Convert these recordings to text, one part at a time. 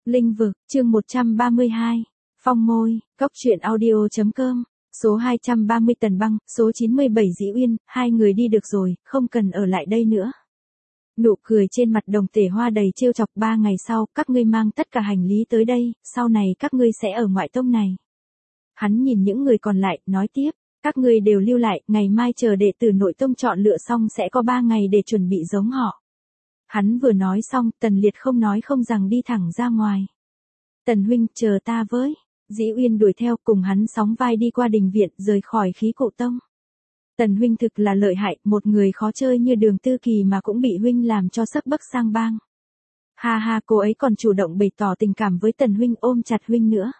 Linh vực, chương 132. Phong môi, góc truyện audio.com. Số 230 Tần Băng, số 97 Dĩ Uyên, hai người đi được rồi, không cần ở lại đây nữa. Nụ cười trên mặt Đồng Tể Hoa đầy trêu chọc. 3 ngày sau, các ngươi mang tất cả hành lý tới đây, sau này các ngươi sẽ ở ngoại tông này. Hắn nhìn những người còn lại, nói tiếp, các ngươi đều lưu lại, ngày mai chờ đệ tử nội tông chọn lựa xong sẽ có 3 ngày để chuẩn bị giống họ. Hắn vừa nói xong, Tần Liệt không nói không rằng đi thẳng ra ngoài. Tần huynh, chờ ta với. Dĩ Uyên đuổi theo, cùng hắn sóng vai đi qua đình viện, rời khỏi khí cụ tông. Tần huynh thực là lợi hại, một người khó chơi như Đường Tư Kỳ mà cũng bị huynh làm cho sấp bấc sang bang. Ha ha, cô ấy còn chủ động bày tỏ tình cảm với Tần huynh, ôm chặt huynh nữa.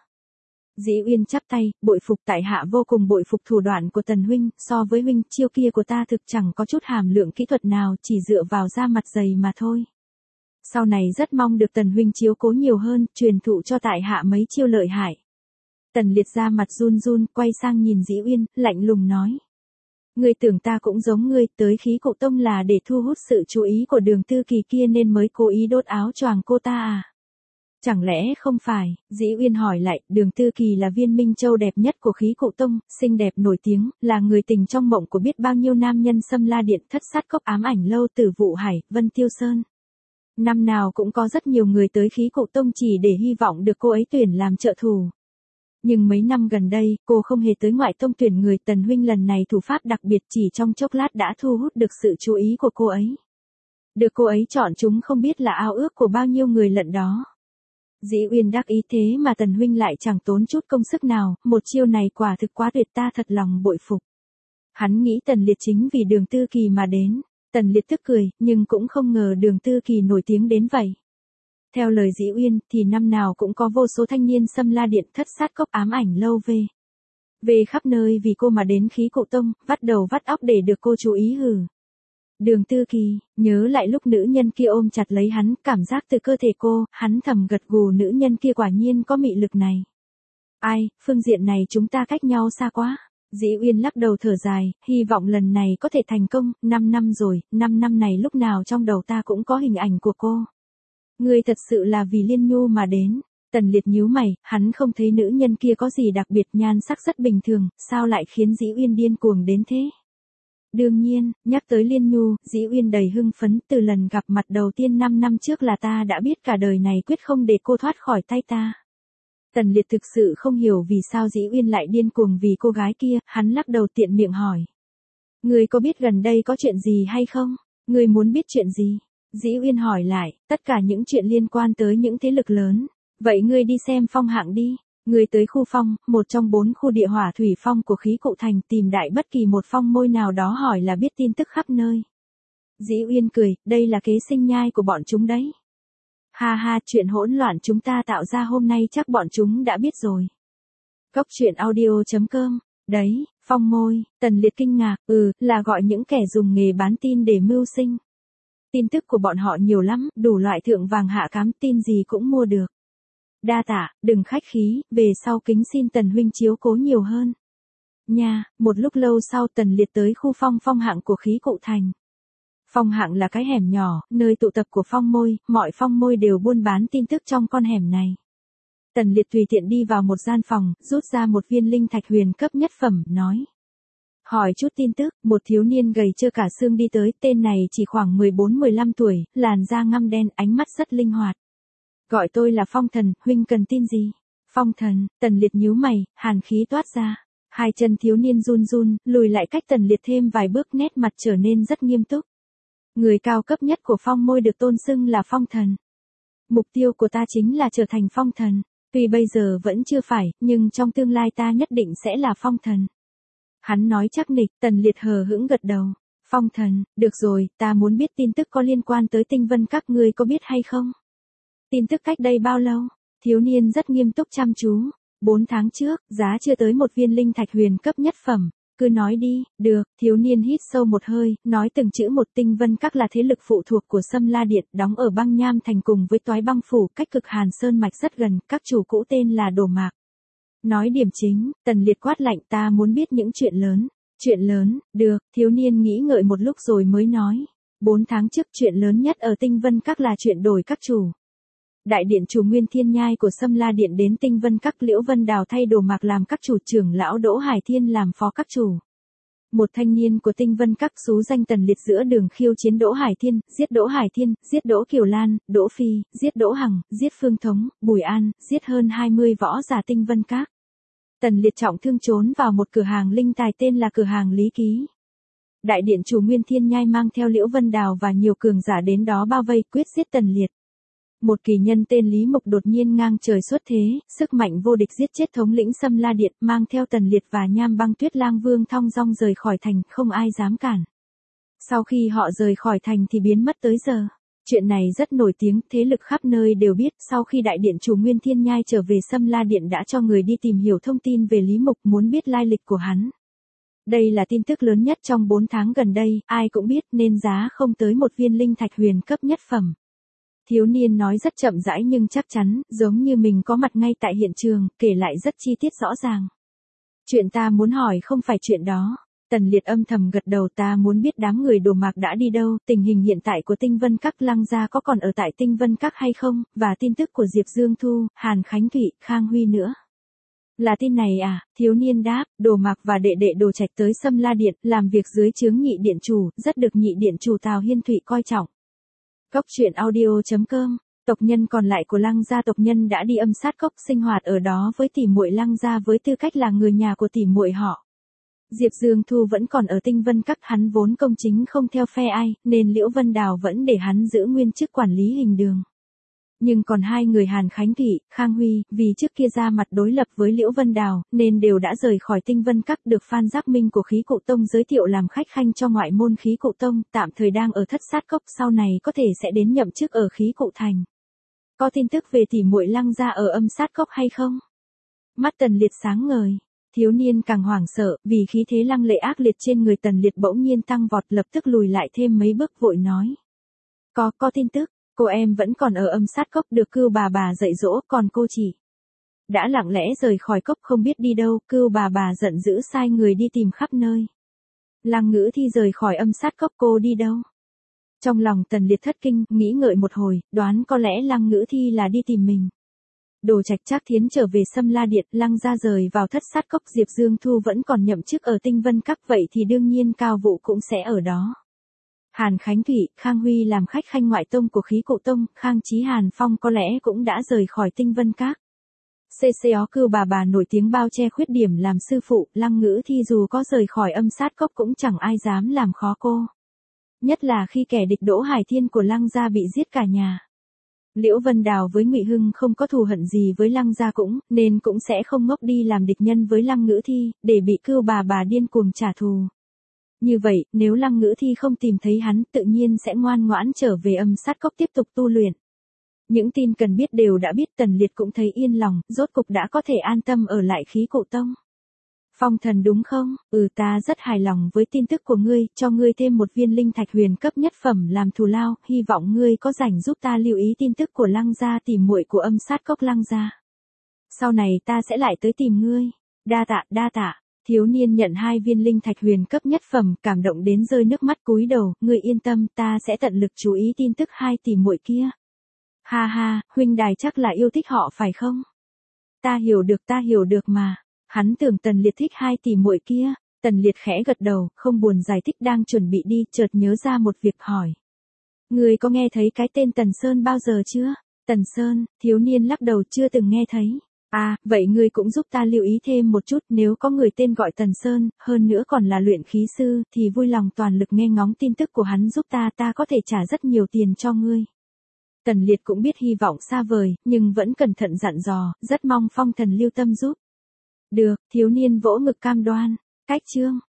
Dĩ Uyên chắp tay, bội phục, tại hạ vô cùng bội phục thủ đoạn của Tần huynh, so với huynh, chiêu kia của ta thực chẳng có chút hàm lượng kỹ thuật nào, chỉ dựa vào da mặt dày mà thôi. Sau này rất mong được Tần huynh chiếu cố nhiều hơn, truyền thụ cho tại hạ mấy chiêu lợi hại. Tần Liệt ra mặt run run, quay sang nhìn Dĩ Uyên, lạnh lùng nói. Ngươi tưởng ta cũng giống ngươi, tới khí cụ tông là để thu hút sự chú ý của Đường Tư Kỳ kia nên mới cố ý đốt áo choàng cô ta à? Chẳng lẽ không phải? Dĩ Uyên hỏi lại. Đường Tư Kỳ là viên minh châu đẹp nhất của khí cụ tông, xinh đẹp nổi tiếng, là người tình trong mộng của biết bao nhiêu nam nhân. Xâm La Điện, Thất Sát Cốc, Ám Ảnh Lâu, Tử Vụ Hải, Vân Tiêu Sơn. Năm nào cũng có rất nhiều người tới khí cụ tông chỉ để hy vọng được cô ấy tuyển làm trợ thủ. Nhưng mấy năm gần đây, cô không hề tới ngoại tông tuyển người. Tần huynh lần này thủ pháp đặc biệt, chỉ trong chốc lát đã thu hút được sự chú ý của cô ấy. Được cô ấy chọn chúng không biết là ao ước của bao nhiêu người lận đó. Dĩ Uyên đắc ý, thế mà Tần huynh lại chẳng tốn chút công sức nào, một chiêu này quả thực quá tuyệt, ta thật lòng bội phục. Hắn nghĩ Tần Liệt chính vì Đường Tư Kỳ mà đến. Tần Liệt tức cười, nhưng cũng không ngờ Đường Tư Kỳ nổi tiếng đến vậy. Theo lời Dĩ Uyên, thì năm nào cũng có vô số thanh niên Xâm La Điện, Thất Sát Cốc, Ám Ảnh Lâu về khắp nơi vì cô mà đến khí cụ tông, vắt đầu vắt óc để được cô chú ý hử. Đường Tư Kỳ, nhớ lại lúc nữ nhân kia ôm chặt lấy hắn, cảm giác từ cơ thể cô, hắn thầm gật gù, nữ nhân kia quả nhiên có mị lực này. Ai, phương diện này chúng ta cách nhau xa quá. Dĩ Uyên lắc đầu thở dài, hy vọng lần này có thể thành công. 5 năm rồi, 5 năm này lúc nào trong đầu ta cũng có hình ảnh của cô. Ngươi thật sự là vì Liên Nhu mà đến. Tần Liệt nhíu mày, hắn không thấy nữ nhân kia có gì đặc biệt, nhan sắc rất bình thường, sao lại khiến Dĩ Uyên điên cuồng đến thế? Đương nhiên, nhắc tới Liên Nhu, Dĩ Uyên đầy hưng phấn, từ lần gặp mặt đầu tiên 5 năm trước là ta đã biết cả đời này quyết không để cô thoát khỏi tay ta. Tần Liệt thực sự không hiểu vì sao Dĩ Uyên lại điên cuồng vì cô gái kia, hắn lắc đầu tiện miệng hỏi. Ngươi có biết gần đây có chuyện gì hay không? Ngươi muốn biết chuyện gì? Dĩ Uyên hỏi lại, tất cả những chuyện liên quan tới những thế lực lớn. Vậy ngươi đi xem Phong hạng đi. Ngươi tới khu Phong, một trong 4 khu địa hỏa thủy phong của khí cụ thành, tìm đại bất kỳ một phong môi nào đó hỏi là biết tin tức khắp nơi. Dĩ Uyên cười, đây là kế sinh nhai của bọn chúng đấy. Ha ha, chuyện hỗn loạn chúng ta tạo ra hôm nay chắc bọn chúng đã biết rồi. Góc truyện audio.com. Đấy, phong môi. Tần Liệt kinh ngạc, là gọi những kẻ dùng nghề bán tin để mưu sinh. Tin tức của bọn họ nhiều lắm, đủ loại thượng vàng hạ cám, tin gì cũng mua được. Đa tạ, đừng khách khí, về sau kính xin Tần huynh chiếu cố nhiều hơn. Nha, một lúc lâu sau Tần Liệt tới khu phong hạng của khí cụ thành. Phong hạng là cái hẻm nhỏ, nơi tụ tập của phong môi, mọi phong môi đều buôn bán tin tức trong con hẻm này. Tần Liệt tùy tiện đi vào một gian phòng, rút ra một viên linh thạch huyền cấp nhất phẩm, nói. Hỏi chút tin tức, một thiếu niên gầy trơ cả xương đi tới, tên này chỉ khoảng 14-15 tuổi, làn da ngăm đen, ánh mắt rất linh hoạt. Gọi tôi là Phong Thần, huynh cần tin gì? Phong Thần, Tần Liệt nhíu mày, hàn khí toát ra. Hai chân thiếu niên run run, lùi lại cách Tần Liệt thêm vài bước, nét mặt trở nên rất nghiêm túc. Người cao cấp nhất của phong môi được tôn xưng là Phong Thần. Mục tiêu của ta chính là trở thành Phong Thần. Tuy bây giờ vẫn chưa phải, nhưng trong tương lai ta nhất định sẽ là Phong Thần. Hắn nói chắc nịch. Tần Liệt hờ hững gật đầu. Phong Thần, được rồi, ta muốn biết tin tức có liên quan tới Tinh Vân Các, ngươi có biết hay không? Tin tức cách đây bao lâu? Thiếu niên rất nghiêm túc chăm chú. 4 tháng trước, giá chưa tới một viên linh thạch huyền cấp nhất phẩm. Cứ nói đi. Được. Thiếu niên hít sâu một hơi, nói từng chữ một. Tinh Vân Các là thế lực phụ thuộc của Xâm La Điện, đóng ở Băng Nham Thành cùng với Toái Băng Phủ, cách Cực Hàn Sơn Mạch rất gần, các chủ cũ tên là Đồ Mạc. Nói điểm chính. Tần Liệt quát lạnh, ta muốn biết những chuyện lớn. Chuyện lớn, được. Thiếu niên nghĩ ngợi một lúc rồi mới nói. 4 tháng trước chuyện lớn nhất ở Tinh Vân Các là chuyện đổi các chủ. Đại điện chủ Nguyên Thiên Nhai của Sâm La Điện đến Tinh Vân Các, Liễu Vân Đào thay đồ mạc làm các chủ, trưởng lão Đỗ Hải Thiên làm phó các chủ. Một thanh niên của Tinh Vân Các xú danh Tần Liệt giữa đường khiêu chiến Đỗ Hải Thiên, giết Đỗ Hải Thiên, giết Đỗ Kiều Lan, Đỗ Phi, giết Đỗ Hằng, giết Phương Thống, Bùi An, giết hơn 20 võ giả Tinh Vân Các. Tần Liệt trọng thương trốn vào một cửa hàng linh tài tên là cửa hàng Lý Ký. Đại điện chủ Nguyên Thiên Nhai mang theo Liễu Vân Đào và nhiều cường giả đến đó bao vây quyết giết Tần Liệt. Một kỳ nhân tên Lý Mục đột nhiên ngang trời xuất thế, sức mạnh vô địch giết chết thống lĩnh Sâm La Điện, mang theo Tần Liệt và Nham Băng Tuyết Lang Vương thong dong rời khỏi thành, không ai dám cản. Sau khi họ rời khỏi thành thì biến mất tới giờ. Chuyện này rất nổi tiếng, thế lực khắp nơi đều biết. Sau khi đại điện chủ Nguyên Thiên Nhai trở về, Sâm La Điện đã cho người đi tìm hiểu thông tin về Lý Mục, muốn biết lai lịch của hắn. Đây là tin tức lớn nhất trong 4 tháng gần đây, ai cũng biết nên giá không tới một viên linh thạch huyền cấp nhất phẩm. Thiếu niên nói rất chậm rãi nhưng chắc chắn, giống như mình có mặt ngay tại hiện trường, kể lại rất chi tiết rõ ràng. Chuyện ta muốn hỏi không phải chuyện đó. Tần Liệt âm thầm gật đầu, ta muốn biết đám người đồ mạc đã đi đâu, tình hình hiện tại của Tinh Vân Các, Lăng gia có còn ở tại Tinh Vân Các hay không, và tin tức của Diệp Dương Thu, Hàn Khánh Thụy, Khang Huy nữa. Là tin này à? Thiếu niên đáp, đồ mạc và đệ đệ Đồ Trạch tới Sâm La Điện, làm việc dưới trướng nhị điện chủ, rất được nhị điện chủ Tào Hiên Thụy coi trọng. Cốc truyện audio.com. Tộc nhân còn lại của Lăng gia, tộc nhân đã đi âm sát cốc, sinh hoạt ở đó với tỷ muội Lăng gia với tư cách là người nhà của tỷ muội họ. Diệp Dương Thu vẫn còn ở Tinh Vân Các, hắn vốn công chính không theo phe ai, nên Liễu Vân Đào vẫn để hắn giữ nguyên chức quản lý hình đường. Nhưng còn hai người Hàn Khánh Thụy, Khang Huy, vì trước kia ra mặt đối lập với Liễu Vân Đào, nên đều đã rời khỏi Tinh Vân Các, được Phan Giác Minh của Khí Cụ Tông giới thiệu làm khách khanh cho ngoại môn Khí Cụ Tông, tạm thời đang ở Thất Sát Cốc, sau này có thể sẽ đến nhậm chức ở Khí Cụ Thành. Có tin tức về tỷ muội Lăng gia ở âm sát cốc hay không? Mắt Tần Liệt sáng ngời. Thiếu niên càng hoảng sợ, vì khí thế lăng lệ ác liệt trên người Tần Liệt bỗng nhiên tăng vọt, lập tức lùi lại thêm mấy bước vội nói. Có tin tức, cô em vẫn còn ở âm sát cốc, được Cưu bà dạy dỗ, còn cô chỉ đã lặng lẽ rời khỏi cốc không biết đi đâu. Cưu bà giận dữ sai người đi tìm khắp nơi. Lăng Ngữ Thi rời khỏi âm sát cốc, cô đi đâu? Trong lòng Tần Liệt thất kinh, nghĩ ngợi một hồi, đoán có lẽ Lăng Ngữ Thi là đi tìm mình. Đồ Trạch Trác Thiến trở về Sâm La Điện, Lăng gia rời vào Thất Sát Cốc, Diệp Dương Thu vẫn còn nhậm chức ở Tinh Vân Các, vậy thì đương nhiên Cao Vũ cũng sẽ ở đó. Hàn Khánh Thụy, Khang Huy làm khách khanh ngoại tông của Khí Cụ Tông, Khang Chí Hàn Phong có lẽ cũng đã rời khỏi Tinh Vân Các. CCO Cưu bà nổi tiếng bao che khuyết điểm làm sư phụ, Lăng Ngữ Thi dù có rời khỏi âm sát cốc cũng chẳng ai dám làm khó cô. Nhất là khi kẻ địch Đỗ Hải Thiên của Lăng gia bị giết cả nhà. Liễu Vân Đào với Ngụy Hưng không có thù hận gì với Lăng gia cũng, nên cũng sẽ không ngốc đi làm địch nhân với Lăng Ngữ Thi, để bị Cưu bà điên cuồng trả thù. Như vậy, nếu Lăng Ngữ Thi không tìm thấy hắn, tự nhiên sẽ ngoan ngoãn trở về âm sát cốc tiếp tục tu luyện. Những tin cần biết đều đã biết, Tần Liệt cũng thấy yên lòng, rốt cục đã có thể an tâm ở lại Khí Cụ Tông. Phong thần đúng không? Ta rất hài lòng với tin tức của ngươi, cho ngươi thêm một viên linh thạch huyền cấp nhất phẩm làm thù lao, hy vọng ngươi có rảnh giúp ta lưu ý tin tức của Lăng gia, tỷ muội của âm sát cốc Lăng gia. Sau này ta sẽ lại tới tìm ngươi. Đa tạ. Thiếu niên nhận 2 viên linh thạch huyền cấp nhất phẩm, cảm động đến rơi nước mắt cúi đầu, ngươi yên tâm, ta sẽ tận lực chú ý tin tức 2 tỷ muội kia. Ha, huynh đài chắc là yêu thích họ phải không? Ta hiểu được mà. Hắn tưởng Tần Liệt thích 2 tỷ muội kia. Tần Liệt khẽ gật đầu, không buồn giải thích, đang chuẩn bị đi, chợt nhớ ra một việc hỏi. Ngươi có nghe thấy cái tên Tần Sơn bao giờ chưa? Tần Sơn, thiếu niên lắc đầu, chưa từng nghe thấy. Vậy ngươi cũng giúp ta lưu ý thêm một chút, nếu có người tên gọi Tần Sơn, hơn nữa còn là luyện khí sư, thì vui lòng toàn lực nghe ngóng tin tức của hắn giúp ta có thể trả rất nhiều tiền cho ngươi. Tần Liệt cũng biết hy vọng xa vời, nhưng vẫn cẩn thận dặn dò, rất mong phong thần lưu tâm giúp. Được, thiếu niên vỗ ngực cam đoan. Cách chương